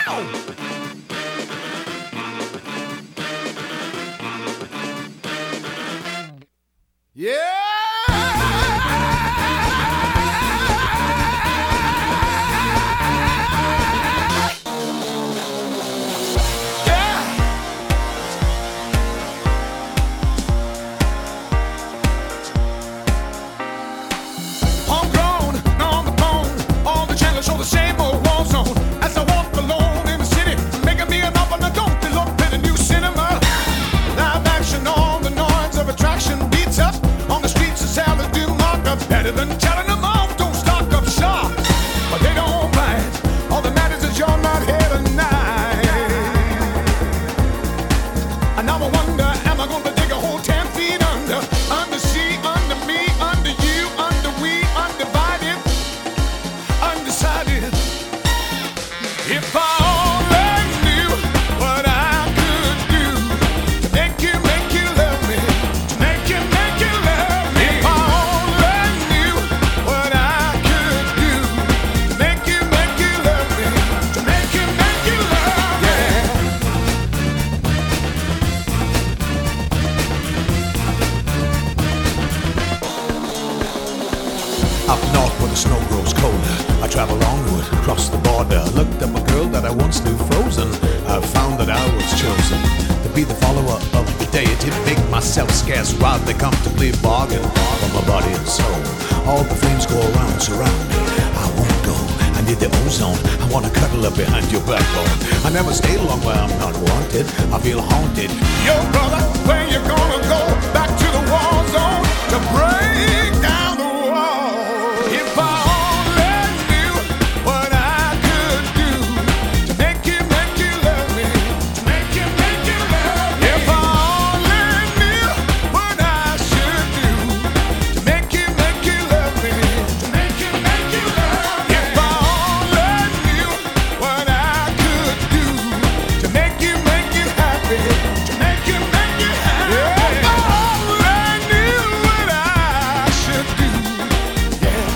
Up north where the snow grows colder, I travel onward across the border. Looked at a girl that I once knew frozen. I found that I was chosen to be the follower of the deity, make myself scarce while they comfortably bargain for my body and soul. All the flames go around, surround me. I won't go, I need the ozone. I wanna cuddle up behind your backbone. I never stay long where I'm not wanted. I feel haunted. Yo brother, where you gonna go? Back to the war zone to break down the wall. If I only knew what I could do to make you love me, to make you love me. If I only knew what I should do to make you love me, to make you love me. If I only knew what I could do to make you happy, to make you happy. If I only knew what I should do, yeah,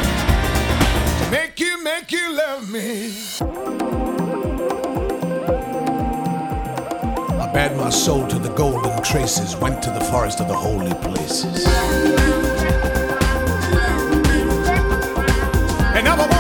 to make you love me. I bared my soul to the golden traces, went to the forest of the holy places. And now I